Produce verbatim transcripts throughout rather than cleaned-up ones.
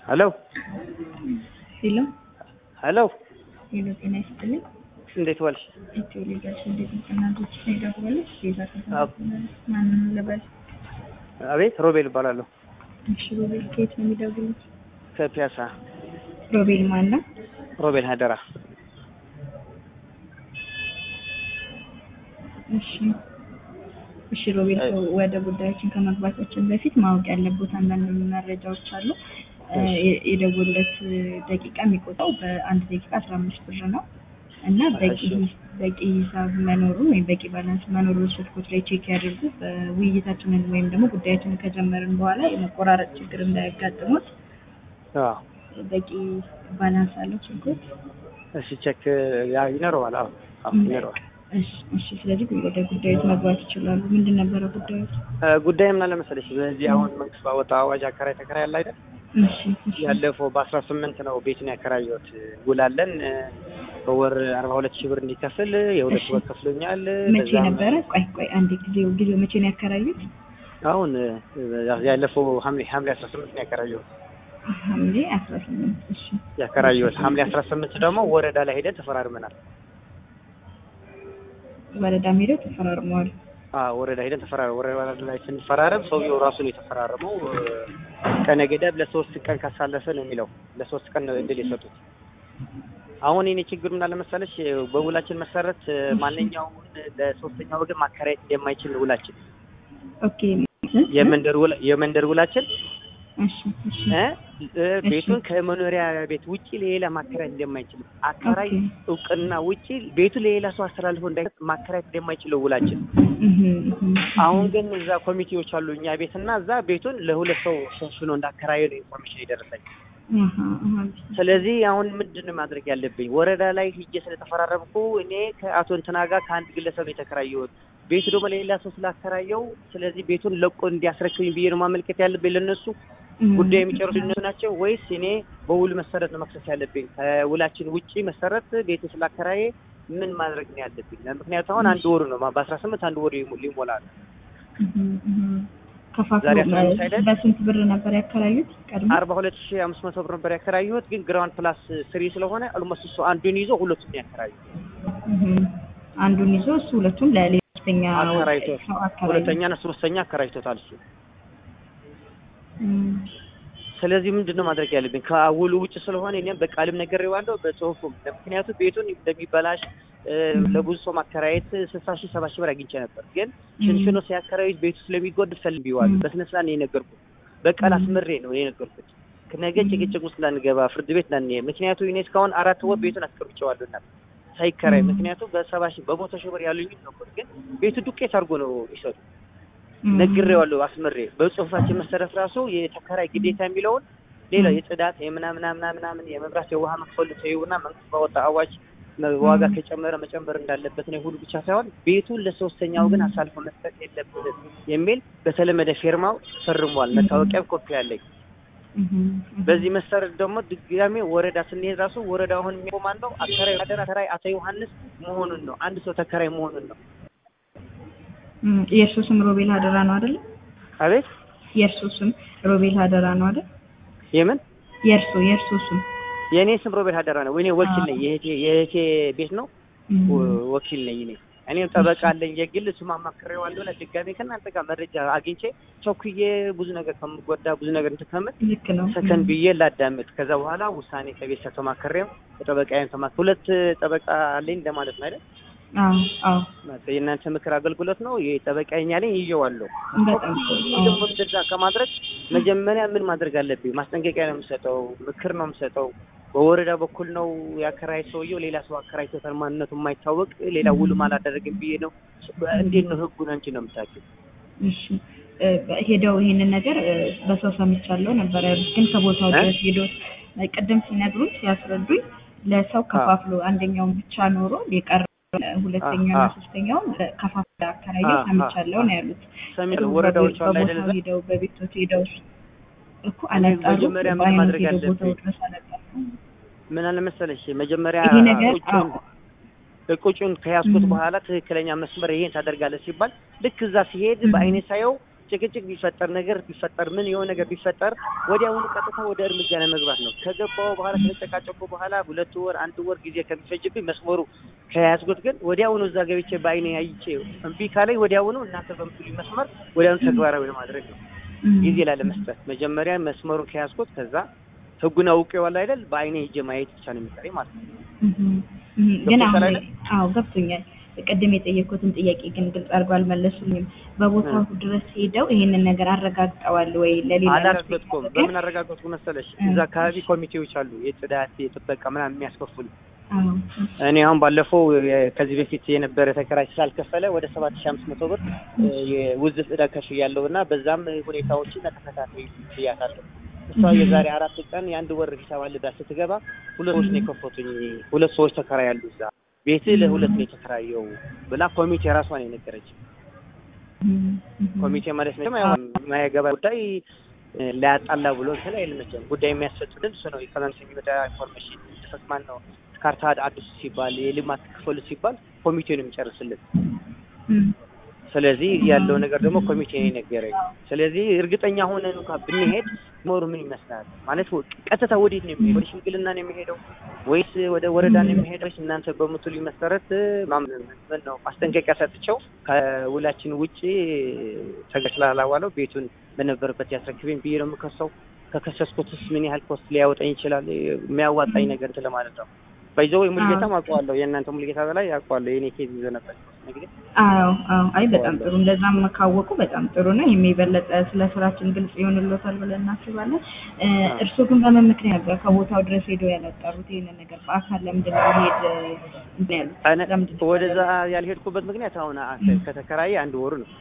Hello. Hello. Hello. Hello, ጤና ይስጥልኝ። እንዴት ዋልሽ? ኢትዮ ሊጋሽ እንዴት ተናግሮች ይደውላል? ቤዛ አዎ። ማንን ለበል? አቤት ሮቤል እባላለሁ። እሺ ሮቤል ከየት ነው የሚደውሉት? ከፒያሳ። ሮቤል ማን ነው? ሮቤል ሀደራ። እሺ እሺ ሮቤል ወደ ጉዳያችን ከመግባታችን በፊት ማወቅ ያለበት አንዳንድ መረጃዎች አሉ። የደወሉለት ደቂቃ የሚቆጠው በአንድ ደቂቃ አስራ አምስት ብር ነው እና በቂ በቂ ሂሳብ መኖሩን ወይም በቂ ባላንስ መኖሩን ስልኮች ላይ ቼክ ያድርጉ። ውይይታችንን ወይም ደግሞ ጉዳያችንን ከጀመርን በኋላ የመቆራረጥ ችግር እንዳያጋጥሙት። አዎ በቂ ባላንስ አለው ስልኮች? እሺ ቼክ ያ ይኖረዋል። አዎ አዎ ይኖረዋል። እሺ እሺ ስለዚህ ወደ ጉዳዩ መግባት ይችላሉ። ምንድን ነበር ጉዳዩ? ጉዳይ ምን አለ መሰለሽ፣ በዚህ አሁን መንግስት ባወጣው አዋጅ አከራይ ተከራይ አለ አይደል? እሺ እሺ ያለፈው በአስራ ስምንት ነው ቤትን ያከራየሁት። ውላለን በወር አርባ ሁለት ሺህ ብር እንዲከፍል የሁለት ወር ከፍሎኛል። መቼ ነበረ? ቆይ ቆይ አንዴ ጊዜው ጊዜው መቼ ነው ያከራዩት? አሁን ያለፈው ሐምሌ ሐምሌ አስራ ስምንት ነው ያከራየሁት። ሐምሌ አስራ ስምንት እሺ ያከራየሁት ሐምሌ አስራ ስምንት ደግሞ ወረዳ ላይ ሄደን ተፈራርመናል። ወረዳ ሄደን ተፈራርመዋል? አዎ ወረዳ ሄደን ተፈራርመን ወረዳ ላይ ስንፈራረም ሰውየው ራሱ ነው የተፈራረመው። ቀነ ገደብ ለሶስት ቀን ካሳለፈ ነው የሚለው። ለሶስት ቀን ነው እድል የሰጡት። አሁን የኔ ችግር ምን አለ መሰለሽ፣ በውላችን መሰረት ማንኛውም ለሶስተኛ ወገን ማከራየት እንደማይችል ውላችን። ኦኬ የመንደር ውላ የመንደር ውላችን እሺ እሺ እ ቤቱን ከመኖሪያ ቤት ውጪ ሌላ ማከራየት እንደማይችል፣ አከራይ እውቅና ውጪ ቤቱ ሌላ ሰው አስተላልፎ እንዳይሰጥ ማከራየት እንደማይችል ውላችን። አሁን ግን እዛ ኮሚቴዎች አሉ እኛ ቤትና እዛ ቤቱን ለሁለት ሰው ሸንሽኖ እንዳከራየ ነው ኢንፎርሜሽን የደረሰኝ። ስለዚህ አሁን ምንድነው ማድረግ ያለብኝ? ወረዳ ላይ ሂጄ ስለተፈራረምኩ እኔ ከአቶ እንትና ጋር ከአንድ ግለሰብ የተከራየሁት ቤቱ ደግሞ ለሌላ ሰው ስላከራየው፣ ስለዚህ ቤቱን ለቆ እንዲያስረክብኝ ብዬ ነው ማመልከት ያለብኝ ለነሱ። ጉዳይ የሚጨርሱ እነሱ ናቸው ወይስ እኔ በውል መሰረት ነው መክሰስ ያለብኝ? ከውላችን ውጪ መሰረት ቤቱ ስላከራየ ምን ማድረግ ነው ያለብኝ? ምክንያቱም አሁን አንድ ወር ነው በአስራ ስምንት አንድ ወር ሊሞላ ነው። ከፋፍሎ በስንት ብር ነበር ያከራዩት? ቀድሞ አርባ ሁለት ሺህ አምስት መቶ ብር ነበር ያከራዩት። ግን ግራውንድ ፕላስ ስሪ ስለሆነ ኦልሞስት እሱ አንዱን ይዞ ሁለቱን ያከራዩ። አንዱን ይዞ እሱ ሁለቱን ለሌላኛ አከራይቶት ሁለተኛና ሶስተኛ አከራይቶታል እሱ። ስለዚህ ምንድነው ማድረግ ያለብኝ? ከውሉ ውጭ ስለሆነ እኔም በቃልም ነግሬዋለሁ በጽሁፉም። ምክንያቱም ቤቱን እንደሚበላሽ ለብዙ ሰው ማከራየት ስልሳ ሺህ ሰባ ሺህ ብር አግኝቼ ነበር። ግን ሽንሽኖ ሲያከራዩት ቤቱ ስለሚጎድ ፈልቢዋል። በስነ ስርዓት ነው የነገርኩት። በቃል አስመሬ ነው የነገርኩት። ከነገ ጭቅጭቅ ውስጥ ላንገባ ፍርድ ቤት ላንሄድ። ምክንያቱም እኔ እስካሁን አራት ወር ቤቱን አስቀርጬዋለሁና ሳይከራይ። ምክንያቱም በሰባ ሺህ በመቶ ሺህ ብር ያሉኝ ነበር። ግን ቤቱ ዱቄት አድርጎ ነው ይሰጡ። ነግሬዋለሁ አስመሬ። በጽሁፋችን መሰረት ራሱ የተከራይ ግዴታ የሚለውን ሌላ የጽዳት የምናምን ምናምን ምናምን የመብራት የውሃ መክፈል ተይውና መንግስት ባወጣ አዋጅ ዋጋ ከጨመረ መጨመር እንዳለበት ነው። ሁሉ ብቻ ሳይሆን ቤቱን ለሶስተኛው ግን አሳልፎ መስጠት የለበትም የሚል በተለመደ ፊርማው ፈርሟል። መታወቂያም ኮፒ አለኝ። በዚህ መሰረት ደግሞ ድጋሜ ወረዳ ስንሄድ ራሱ ወረዳ አሁን የሚቆማን ነው አከራይ አደራ ተከራይ አቶ ዮሐንስ መሆኑን ነው። አንድ ሰው ተከራይ መሆኑን ነው። የእርሱ ስም ሮቤል ሀደራ ነው አይደል? አቤት የእርሱ ስም ሮቤል ሀደራ ነው አይደል? የምን የእርሱ የእርሱ ስም? የኔ ስም ሮቤል ሀደራ ነው። እኔ ወኪል ነኝ። የእህቴ የእህቴ ቤት ነው ወኪል ነኝ እኔ። እኔም ጠበቃ አለኝ የግል እሱም አማክሬዋለሁ። ለድጋሜ ከእናንተ ጋር መረጃ አግኝቼ ቸኩዬ ብዙ ነገር ከምጎዳ ብዙ ነገር እንትከምት ልክ ነው ሰከን ብዬ ላዳምጥ። ከዛ በኋላ ውሳኔ ከቤት ተማክሬው ጠበቃዬን ተማክ ሁለት ጠበቃ አለኝ እንደማለት ነው አይደል? አዎ አዎ የእናንተ ምክር አገልግሎት ነው የጠበቃኛ ላይ ይዤዋለሁ። በጣም ደግሞ እንደዛ ከማድረግ መጀመሪያ ምን ማድረግ አለብኝ? ማስጠንቀቂያ ነው የምሰጠው፣ ምክር ነው የምሰጠው። በወረዳ በኩል ነው ያከራይ ሰውየው ሌላ ሰው አከራይቶታል ማንነቱ የማይታወቅ ሌላ ውል አላደረግም ብዬ ነው። እንዴት ነው ህጉን አንቺ ነው የምታውቂው? እሺ ሄደው ይሄንን ነገር በሰው ሰምቻለሁ ነበር ያሉት። ግን ከቦታው ድረስ ሄዶ ቅድም ሲነግሩት ያስረዱኝ ለሰው ከፋፍሎ አንደኛውን ብቻ ኖሮ የቀረ ሁለተኛውና ሶስተኛው ከፋፍሎ አከራየው ሰምቻለሁ ነው ያሉት። ሰሚል ወረዳዎች አለ አይደል? ሄደው በቤቶች ሄደው እኮ አላጣሩ መጀመሪያ ምን ማድረግ አለብኝ? ምን አለ መሰለሽ መጀመሪያ ቁጭን ቁጭን ከያዝኩት በኋላ ትክክለኛ መስመር ይሄን ታደርጋለህ ሲባል ልክ እዛ ሲሄድ በአይኔ ሳየው ጭቅጭቅ ቢፈጠር ነገር ቢፈጠር ምን የሆነ ነገር ቢፈጠር ወዲያውኑ ቀጥታ ወደ እርምጃ ለመግባት ነው። ከገባው በኋላ ከተጨቃጨቁ በኋላ ሁለት ወር አንድ ወር ጊዜ ከሚፈጅብኝ መስመሩ ከያዝኩት ግን ወዲያውኑ እዛ ገብቼ በአይኔ አይቼ እምቢ ካለኝ ወዲያውኑ እናንተ በምትሉኝ መስመር ወዲያውኑ ተግባራዊ ለማድረግ ነው። ጊዜ ላለመስጠት መጀመሪያ መስመሩን ከያዝኩት ከዛ ህጉን አውቄዋለሁ አይደል በአይኔ ሄጄ ማየት ብቻ ነው የሚቀረኝ ማለት ነው። ግን አሁን አዎ ገብቶኛል። ቀደም የጠየቁትን ጥያቄ ግን ግልጽ አድርገው አልመለሱልኝም። በቦታው ድረስ ሄደው ይሄንን ነገር አረጋግጠዋል ወይ? ለሌላ አላረጋግጥኩም። በምን አረጋግጥኩ መሰለሽ? እዛ አካባቢ ኮሚቴዎች አሉ የጽዳት የጥበቃ ምናምን የሚያስከፍሉ። እኔ አሁን ባለፈው ከዚህ በፊት የነበረ ተከራይ ስላልከፈለ ወደ ሰባት ሺህ አምስት መቶ ብር የውዝፍ ዕዳ ከፍያለሁና በዛም ሁኔታዎችን ተከታታይ ይያታለሁ። እሷ የዛሬ አራት ቀን የአንድ ወር ሂሳብ አለዳ ስትገባ ሁለት ሰዎች ነው የከፈቱኝ። ሁለት ሰዎች ተከራያሉ እዛ ቤት ለሁለት ነው የተከራየው ብላ ኮሚቴ ራሷ ነው የነገረችኝ። ኮሚቴ ማለት ነው የማይገባ ጉዳይ ላያጣላ ብሎ ስለዚህ አይደለም ጉዳይ የሚያስፈጽም እሱ ነው። ኢኮኖሚክስ የሚመጣ ኢንፎርሜሽን ተፈስማን ነው ካርታ አዲስ ሲባል የልማት ክፍል ሲባል ኮሚቴ ነው የሚጨርስልን። ስለዚህ ያለው ነገር ደግሞ ኮሚቴ ነው የነገረኝ። ስለዚህ እርግጠኛ ሆነን እንኳን ብንሄድ ሞር ምን ይመስላል ማለት ቀጥታ ወዴት ነው የሚሄደው? ሽምግልና ነው የሚሄደው ወይስ ወደ ወረዳ ነው የሚሄደው? እናንተ በምትሉ መሰረት ማምን ነው ማስጠንቀቂያ ሰጥቸው ከውላችን ውጪ ተገስላላዋለው ቤቱን በነበረበት ያስረክበኝ ብዬ ነው የምከሰው። ከከሰስኩትስ ምን ያህል ኮስት ሊያወጣኝ ይችላል? የሚያዋጣኝ ነገር እንትን ለማለት ነው። ባይዘው ሙልጌታ ማቋዋለው የእናንተ ሙልጌታ በላይ ያቋዋለው የኔ ኬዝ ይዘ ነበር ነገር አዎ አዎ አይ በጣም ጥሩ እንደዛም መካወቁ በጣም ጥሩ ነው። የሚበለጠ ስለ ስራችን ግልጽ ይሆንልዎታል ብለን እናስባለን። እርሱ ግን በምን ምክንያት ነበር ከቦታው ድረስ ሄዶ ያላጣሩት ይሄንን ነገር? በአካል ለምንድን ነው ሄድ እንዴ? ወደዛ ያልሄድኩበት ምክንያት አሁን ከተከራየ አንድ ወሩ ነው።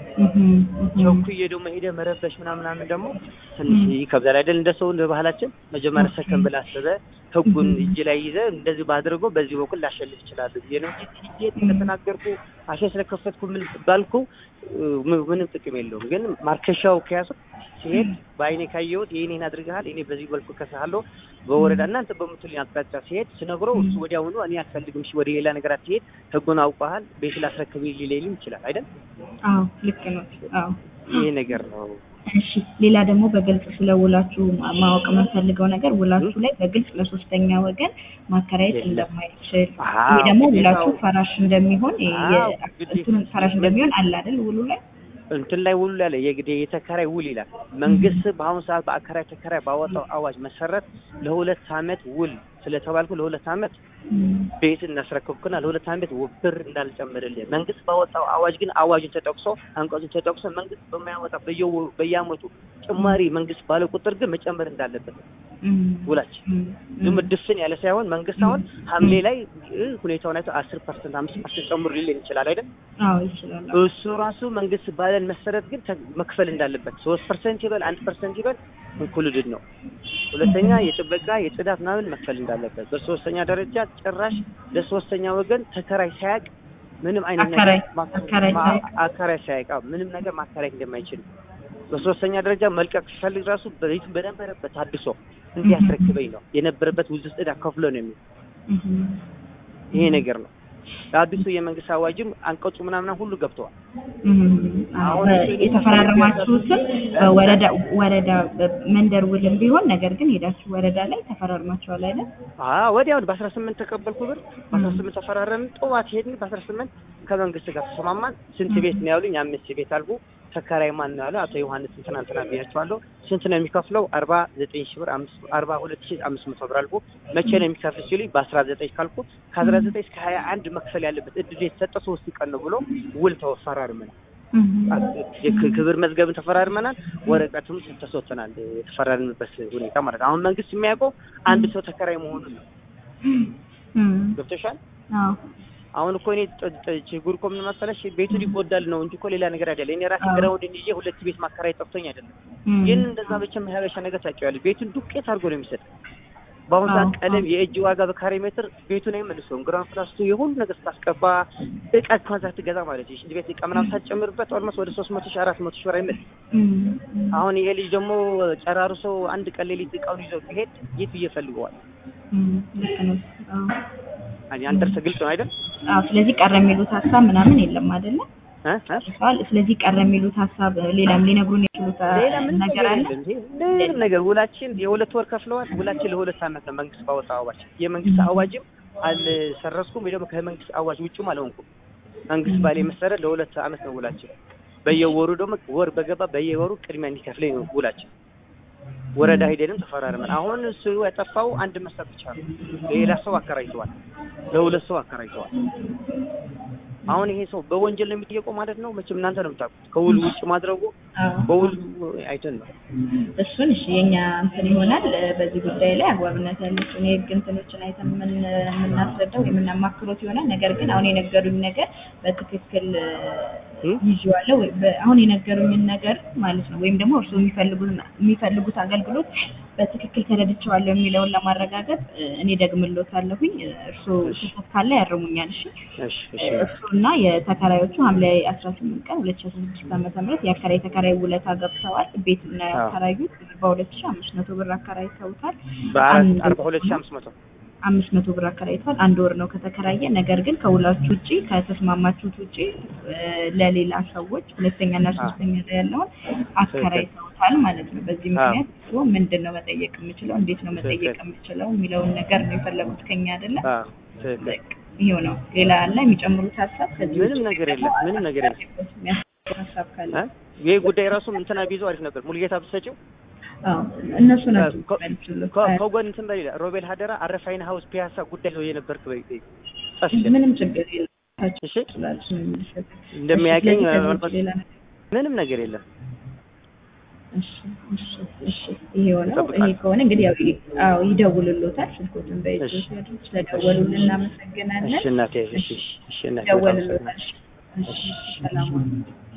ቸኩዬ ደግሞ ሄደ መረበሽ ምናምን ምናምን ደግሞ ትንሽ ይከብዳል አይደል? እንደሰው እንደ ባህላችን መጀመሪያ ሰከን ብላ አሰበ ህጉን እጅ ላይ ይዘ እንደዚህ ባድርገው በዚህ በኩል ላሸልፍ ይችላል የነው እንጂ ተናገርኩ አሸ ስለከፈትኩ ምን ባልኩ ምንም ጥቅም የለውም። ግን ማርከሻው ከያዘ ሲሄድ በአይኔ ካየሁት ይሄንን አድርገሃል እኔ በዚህ በልኩ ከሳለው በወረዳ እናንተ በምትሉኝ አቅጣጫ ሲሄድ ስነግረው እሱ ወዲያውኑ እኔ አልፈልግም እሺ ወደ ሌላ ነገር አትሄድ ህጉን አውቀሃል ቤት ላስረክብ ሊለኝም ይችላል አይደል? አዎ ልክ ነው። አዎ ይሄ ነገር ነው። እሺ ሌላ ደግሞ በግልጽ ስለውላችሁ ማወቅ የምንፈልገው ነገር ውላችሁ ላይ በግልጽ ለሶስተኛ ወገን ማከራየት እንደማይችል ይሄ ደግሞ ውላችሁ ፈራሽ እንደሚሆን የእሱን ፈራሽ እንደሚሆን አለ አይደል? ውሉ ላይ እንትን ላይ ውሉ ላይ የግዴ የተከራይ ውል ይላል። መንግስት በአሁን ሰዓት በአከራይ ተከራይ ባወጣው አዋጅ መሰረት ለሁለት አመት ውል ስለተባልኩ ለሁለት አመት ቤት እናስረክብኩና ለሁለት አመት ብር እንዳልጨምርልህ መንግስት ባወጣው አዋጅ ግን አዋጅን ተጠቅሶ አንቀጹን ተጠቅሶ መንግስት በማያወጣ በየው በየአመቱ ጭማሪ መንግስት ባለ ቁጥር ግን መጨመር እንዳለበት ውላችን ዝም ድፍን ያለ ሳይሆን መንግስት አሁን ሐምሌ ላይ ሁኔታውን አይቶ አስር ፐርሰንት አምስት ፐርሰንት ጨምሩ ሊል ይችላል አይደል? አዎ ይችላል። እሱ ራሱ መንግስት ባለን መሰረት ግን መክፈል እንዳለበት ሶስት ፐርሰንት ይበል አንድ ፐርሰንት ይበል ኢንክሉድድ ነው። ሁለተኛ የጥበቃ የጽዳት ምናምን መክፈል እንዳለበት። በሶስተኛ ደረጃ ጭራሽ ለሶስተኛ ወገን ተከራይ ሳያቅ ምንም አይነት ነገር አከራይ ሳያቅ ምንም ነገር ማከራይ እንደማይችል በሶስተኛ ደረጃ መልቀቅ ሲፈልግ ራሱ በቤቱ በነበረበት አድሶ እንዲያስረክበኝ ነው የነበረበት ውዝፍ ዕዳ ከፍሎ ነው የሚል ይሄ ነገር ነው። አዲሱ የመንግስት አዋጅም አንቀጹ ምናምን ሁሉ ገብተዋል። አሁን የተፈራረማችሁትን ወረዳ ወረዳ መንደር ውልም ቢሆን ነገር ግን ሄዳችሁ ወረዳ ላይ ተፈራርማችኋል አይደል? አዎ ወዲያው በአስራ ስምንት ተቀበልኩ ብር በአስራ ስምንት ተፈራረምን። ጠዋት ሄድን በአስራ ስምንት ከመንግስት ጋር ተሰማማን። ስንት ቤት ነው ያሉኝ? አምስት ቤት አልኩ። ተከራይ ማን ነው ያለው? አቶ ዮሐንስ ትናንትና ቢያቻለሁ። ስንት ነው የሚከፍለው? አርባ ዘጠኝ ሺህ ብር አርባ ሁለት ሺህ አምስት መቶ ብር አልኩ። መቼ ነው የሚከፍል ሲሉኝ በአስራ ዘጠኝ ካልኩ ከአስራ ዘጠኝ እስከ ሀያ አንድ መክፈል ያለበት እድል የተሰጠ ሶስት ቀን ነው ብሎ ውል ተፈራርመናል። ክብር መዝገብን ተፈራርመናል። ወረቀቱም ተሰጥተናል የተፈራረምንበት ሁኔታ ማለት አሁን መንግስት የሚያውቀው አንድ ሰው ተከራይ መሆኑን ነው። ገብተሻል? አዎ አሁን እኮ እኔ ችግር እኮ ምን መሰለሽ ቤቱን ይጎዳል ነው እንጂ እኮ ሌላ ነገር አይደለም። እኔ ራሴ ግራውንድ እንጂ ሁለት ቤት ማከራይ ጠፍቶኝ አይደለም። ግን እንደዛ ብቻ ማህበሻ ነገር ታውቂዋለሽ ቤቱን ዱቄት አድርጎ ነው የሚሰጥ። በአሁን ሰዓት ቀለም የእጅ ዋጋ በካሬ ሜትር ቤቱን አይመልሰውም። ግራውንድ ፕላስ ቱ የሁሉ ነገር ታስቀባ እቃ ካዛት ትገዛ ማለት ነው። እንዴ ቤት እቃ ምናምን ሳትጨምርበት ኦልሞስት ወደ ሶስት መቶ ሺህ አራት መቶ ሺህ ብር አይመልስ። አሁን ይሄ ልጅ ደግሞ ጨራርሶ አንድ ቀን ሌሊት እቃውን ይዞ ቢሄድ የት ይፈልገዋል? አይ አንተር ግልጽ ነው አይደል? አዎ ስለዚህ ቀረ የሚሉት ሀሳብ ምናምን የለም አይደለ? እ ስለዚህ ቀረ የሚሉት ሐሳብ ሌላም ሊነግሩን ይችላል ሌላ ምን ነገር አለ ሌላ ነገር ውላችን የሁለት ወር ከፍለዋል ውላችን ለሁለት አመት ነው መንግስት ባወጣው አዋጅ የመንግስት አዋጅም አልሰረስኩም ወይ ደግሞ ከመንግስት አዋጅ ውጭም አልሆንኩም መንግስት ባለ መሰረት ለሁለት አመት ነው ውላችን በየወሩ ደግሞ ወር በገባ በየወሩ ቅድሚያ እንዲከፍለኝ ነው ውላችን ወረዳ ሄደንም ተፈራረመን አሁን እሱ ያጠፋው አንድ መስጠት ብቻ ነው ሌላ ሰው አከራይቷል ለሁለት ሰው አከራይቷል አሁን ይሄ ሰው በወንጀል ነው የሚጠየቀው ማለት ነው መቼም እናንተ ነው የምታውቁት ከውል ውጭ ማድረጉ በውል አይተን ነው እሱን እሺ የኛ እንትን ይሆናል በዚህ ጉዳይ ላይ አግባብነት ያለችን የህግ እንትኖችን አይተን ምን ምናስረዳው የምናማክሮት ይሆናል ነገር ግን አሁን የነገሩኝ ነገር በትክክል ይዟለው አሁን የነገሩኝ ነገር ማለት ነው ወይም ደግሞ እርሱ የሚፈልጉት የሚፈልጉት አገልግሎት በትክክል ተረድቻለሁ የሚለውን ለማረጋገጥ እኔ ደግምሎታለሁኝ እርሱ ተፈት ካለ ያርሙኛል እሺ እሺ እሺ እሱና የተከራዮቹ ሐምሌ አስራ ስምንት ቀን ሁለት ሺህ አስራ ስድስት ዓመተ ምህረት ያከራይ ተከራይ ውለታ ገብተዋል ቤትና ያከራዩት በሁለት ሺህ አምስት መቶ ብር አከራይተውታል በአርባ ሁለት ሺህ አምስት መቶ አምስት መቶ ብር አከራይተዋል አንድ ወር ነው ከተከራየ ነገር ግን ከውላችሁ ውጪ ከተስማማችሁት ውጪ ለሌላ ሰዎች ሁለተኛና ሶስተኛ ላይ ያለውን አከራይተውታል ማለት ነው በዚህ ምክንያት ነው ምንድነው መጠየቅ የምችለው እንዴት ነው መጠየቅ የምችለው የሚለውን ነገር ነው የፈለጉት ከኛ አይደለም አዎ ትክክል ይሄው ነው ሌላ አለ የሚጨምሩት ሐሳብ ከዚህ ምንም ነገር የለም ምንም ነገር የለም ሐሳብ ካለ ይሄ ጉዳይ ራሱ እንትና ቢዞ አሪፍ ነበር ሙልጌታ ብትሰጪው አዎ እነሱ ናቸው ከጎን እንትን በሌላ ሮቤል ሀደራ አረፋይን ሃውስ ፒያሳ ጉዳይ ነው የነበርክ በይ ምንም ችግር የለም እሺ እንደሚያገኝ ምንም ነገር የለም እሺ እሺ እሺ ይሄው ነው ይሄ ከሆነ እንግዲህ ያው አዎ ይደውልልዎታል ስልኮቱን በይዙ ስለደወሉልን እናመሰግናለን እሺ እናቴ እሺ እሺ እናቴ ደውልልዎታል እሺ ሰላም